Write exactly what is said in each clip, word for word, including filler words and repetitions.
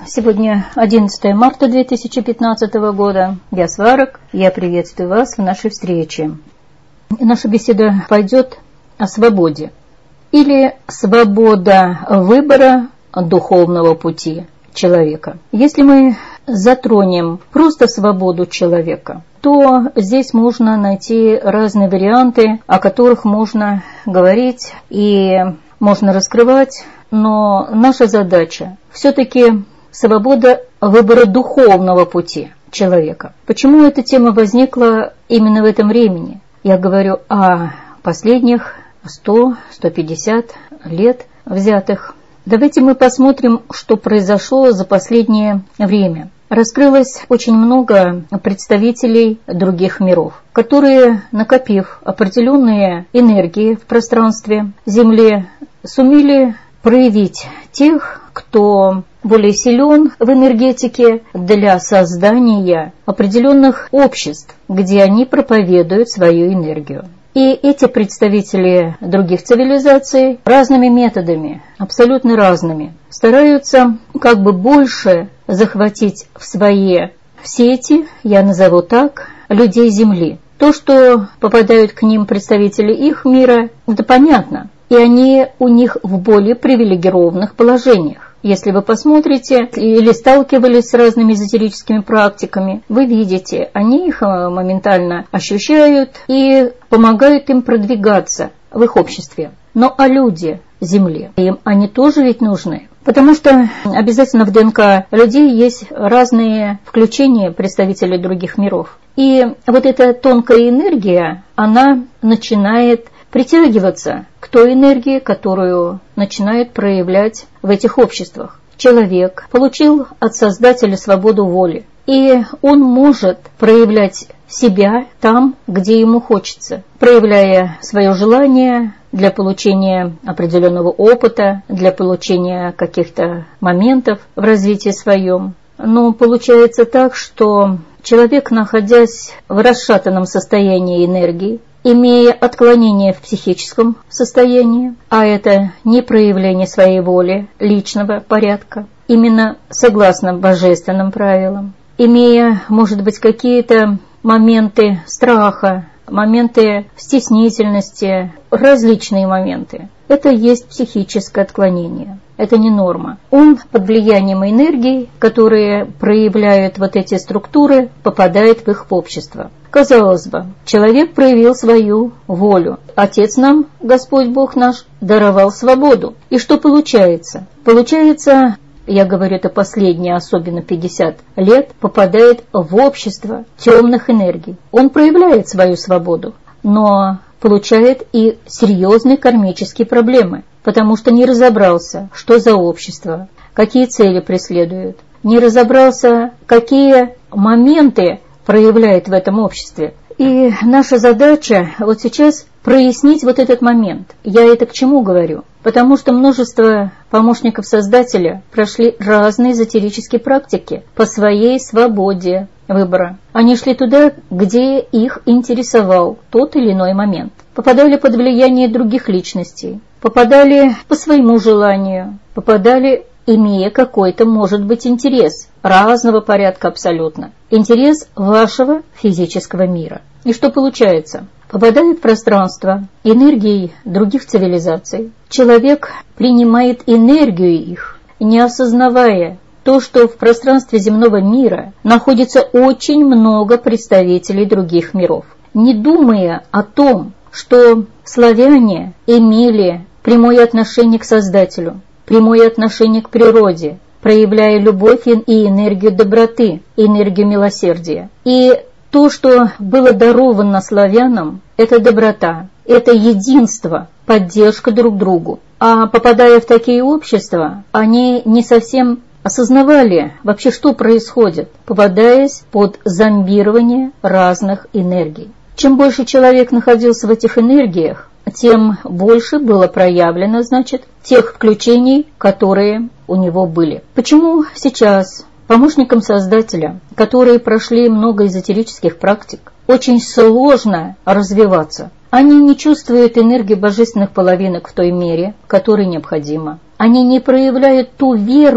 Сегодня одиннадцатое марта две тысячи пятнадцатого года. Я Сварог. Я приветствую вас в нашей встрече. Наша беседа пойдет о свободе. Или свобода выбора духовного пути человека. Если мы затронем просто свободу человека, то здесь можно найти разные варианты, о которых можно говорить и можно раскрывать. Но наша задача все-таки свобода выбора духовного пути человека. Почему эта тема возникла именно в этом времени? Я говорю о последних сто - сто пятьдесят лет взятых. Давайте мы посмотрим, что произошло за последнее время. Раскрылось очень много представителей других миров, которые, накопив определенные энергии в пространстве Земли, сумели проявить тех, кто более силен в энергетике для создания определенных обществ, где они проповедуют свою энергию. И эти представители других цивилизаций разными методами, абсолютно разными, стараются как бы больше захватить в свои сети, я назову так, людей Земли. То, что попадают к ним представители их мира, это понятно. И они у них в более привилегированных положениях. Если вы посмотрите или сталкивались с разными эзотерическими практиками, вы видите, они их моментально ощущают и помогают им продвигаться в их обществе. Но а люди Земли, им они тоже ведь нужны. Потому что обязательно в ДНК людей есть разные включения представителей других миров. И вот эта тонкая энергия, она начинает притягиваться к той энергии, которую начинают проявлять в этих обществах. Человек получил от Создателя свободу воли, и он может проявлять себя там, где ему хочется, проявляя свое желание для получения определенного опыта, для получения каких-то моментов в развитии своем. Но получается так, что человек, находясь в расшатанном состоянии энергии, имея отклонение в психическом состоянии, а это не проявление своей воли, личного порядка, именно согласно божественным правилам, имея, может быть, какие-то моменты страха, моменты стеснительности, различные моменты. Это есть психическое отклонение. Это не норма. Он под влиянием энергии, которые проявляют вот эти структуры, попадает в их общество. Казалось бы, человек проявил свою волю. Отец нам, Господь Бог наш, даровал свободу. И что получается? Получается, я говорю, это последние, особенно пятьдесят лет, попадает в общество темных энергий. Он проявляет свою свободу, но получает и серьезные кармические проблемы, потому что не разобрался, что за общество, какие цели преследуют, не разобрался, какие моменты проявляет в этом обществе. И наша задача вот сейчас прояснить вот этот момент. Я это к чему говорю? Потому что множество помощников Создателя прошли разные эзотерические практики по своей свободе выбора. Они шли туда, где их интересовал тот или иной момент. Попадали под влияние других личностей, попадали по своему желанию, попадали, имея какой-то, может быть, интерес разного порядка абсолютно. Интерес вашего физического мира. И что получается? Попадает в пространство энергией других цивилизаций. Человек принимает энергию их, не осознавая то, что в пространстве земного мира находится очень много представителей других миров. Не думая о том, что славяне имели прямое отношение к Создателю, прямое отношение к природе, проявляя любовь и энергию доброты, энергию милосердия. И то, что было даровано славянам, это доброта, это единство, поддержка друг другу. А попадая в такие общества, они не совсем осознавали вообще, что происходит, попадаясь под зомбирование разных энергий. Чем больше человек находился в этих энергиях, тем больше было проявлено, значит, тех включений, которые у него были. Почему сейчас помощникам Создателя, которые прошли много эзотерических практик, очень сложно развиваться? Они не чувствуют энергии божественных половинок в той мере, которой необходимо. Они не проявляют ту веру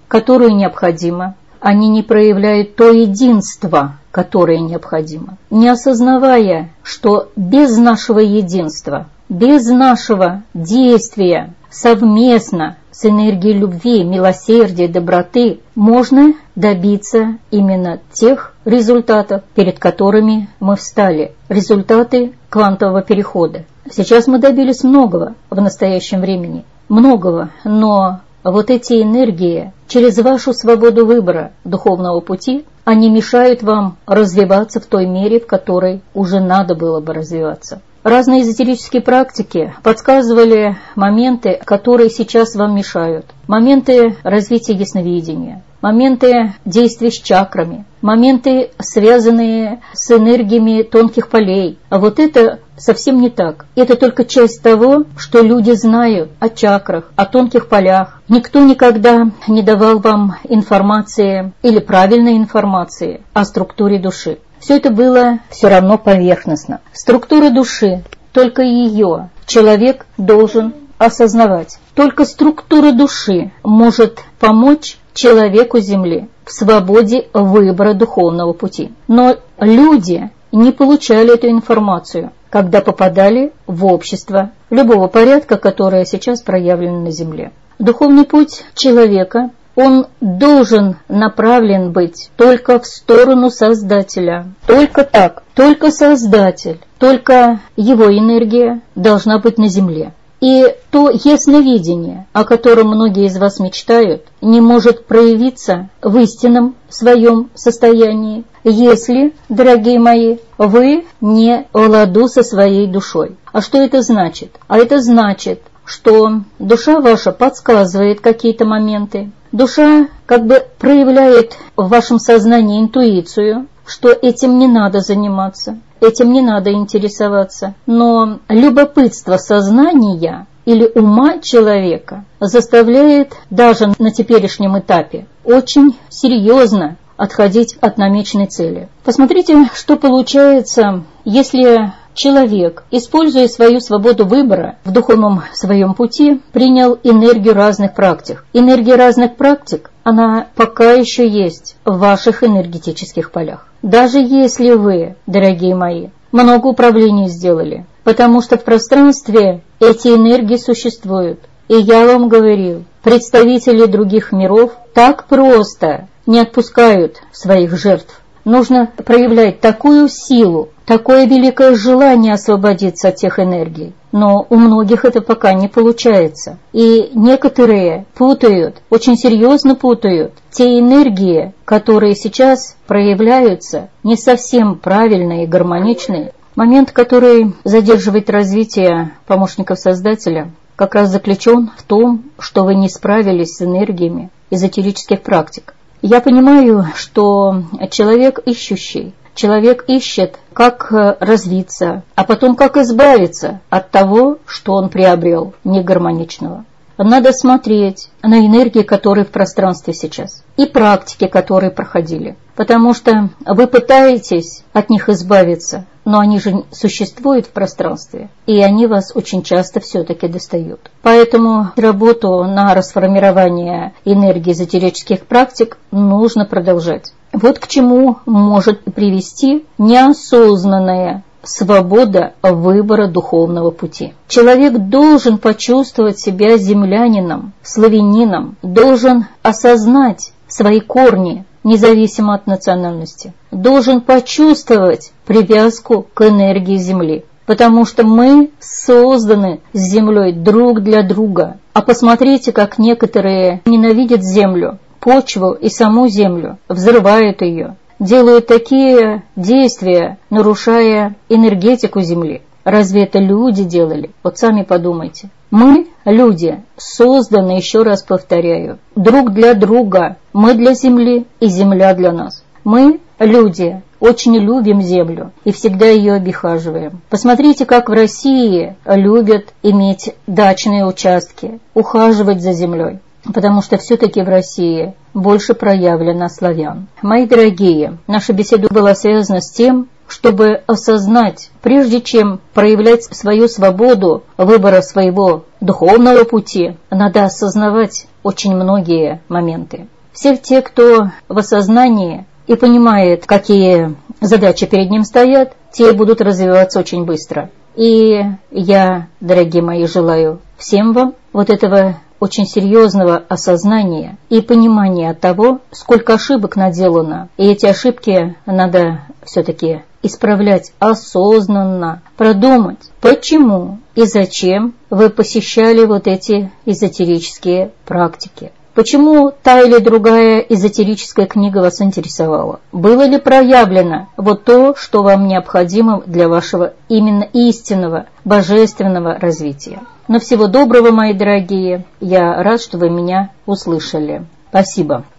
которую необходимо, они не проявляют то единство, которое необходимо, не осознавая, что без нашего единства, без нашего действия совместно с энергией любви, милосердия, доброты можно добиться именно тех результатов, перед которыми мы встали, результаты квантового перехода. Сейчас мы добились многого в настоящем времени, многого, но вот эти энергии через вашу свободу выбора духовного пути, они мешают вам развиваться в той мере, в которой уже надо было бы развиваться. Разные эзотерические практики подсказывали моменты, которые сейчас вам мешают. Моменты развития ясновидения, моменты действий с чакрами, моменты, связанные с энергиями тонких полей. А вот это совсем не так. Это только часть того, что люди знают о чакрах, о тонких полях. Никто никогда не давал вам информации или правильной информации о структуре души. Все это было все равно поверхностно. Структура души, только ее человек должен осознавать. Только структура души может помочь человеку Земли в свободе выбора духовного пути. Но люди не получали эту информацию, когда попадали в общество любого порядка, которое сейчас проявлено на Земле. Духовный путь человека, он должен направлен быть только в сторону Создателя. Только так, только Создатель, только его энергия должна быть на Земле. И то ясновидение, о котором многие из вас мечтают, не может проявиться в истинном своем состоянии, если, дорогие мои, вы не в ладу со своей душой. А что это значит? А это значит, что душа ваша подсказывает какие-то моменты, душа как бы проявляет в вашем сознании интуицию, что этим не надо заниматься, этим не надо интересоваться. Но любопытство сознания или ума человека заставляет даже на теперешнем этапе очень серьезно отходить от намеченной цели. Посмотрите, что получается, если человек, используя свою свободу выбора в духовном своем пути, принял энергию разных практик. Энергия разных практик, она пока еще есть в ваших энергетических полях. Даже если вы, дорогие мои, много управлений сделали, потому что в пространстве эти энергии существуют. И я вам говорю, представители других миров так просто не отпускают своих жертв. Нужно проявлять такую силу, такое великое желание освободиться от тех энергий. Но у многих это пока не получается. И некоторые путают, очень серьезно путают те энергии, которые сейчас проявляются не совсем правильные и гармоничные. Момент, который задерживает развитие помощников Создателя, как раз заключен в том, что вы не справились с энергиями эзотерических практик. Я понимаю, что человек ищущий, человек ищет, как развиться, а потом как избавиться от того, что он приобрел негармоничного. Надо смотреть на энергии, которые в пространстве сейчас, и практики, которые проходили. Потому что вы пытаетесь от них избавиться, но они же существуют в пространстве, и они вас очень часто все-таки достают. Поэтому работу на расформирование энергии эзотерических практик нужно продолжать. Вот к чему может привести неосознанная свобода выбора духовного пути. Человек должен почувствовать себя землянином, славянином, должен осознать свои корни, независимо от национальности, должен почувствовать привязку к энергии Земли, потому что мы созданы с Землей друг для друга. А посмотрите, как некоторые ненавидят Землю, почву и саму Землю, взрывают ее, делают такие действия, нарушая энергетику Земли. Разве это люди делали? Вот сами подумайте. Мы, люди, созданы, еще раз повторяю, друг для друга. Мы для Земли, и Земля для нас. Мы, люди, очень любим Землю и всегда ее обихаживаем. Посмотрите, как в России любят иметь дачные участки, ухаживать за землей. Потому что все-таки в России больше проявлено славян. Мои дорогие, наша беседа была связана с тем, чтобы осознать, прежде чем проявлять свою свободу выбора своего духовного пути, надо осознавать очень многие моменты. Все те, кто в осознании и понимает, какие задачи перед ним стоят, те будут развиваться очень быстро. И я, дорогие мои, желаю всем вам вот этого очень серьезного осознания и понимания того, сколько ошибок наделано. И эти ошибки надо все-таки исправлять осознанно, продумать, почему и зачем вы посещали вот эти эзотерические практики. Почему та или другая эзотерическая книга вас интересовала? Было ли проявлено вот то, что вам необходимо для вашего именно истинного, божественного развития? Но всего доброго, мои дорогие. Я рад, что вы меня услышали. Спасибо.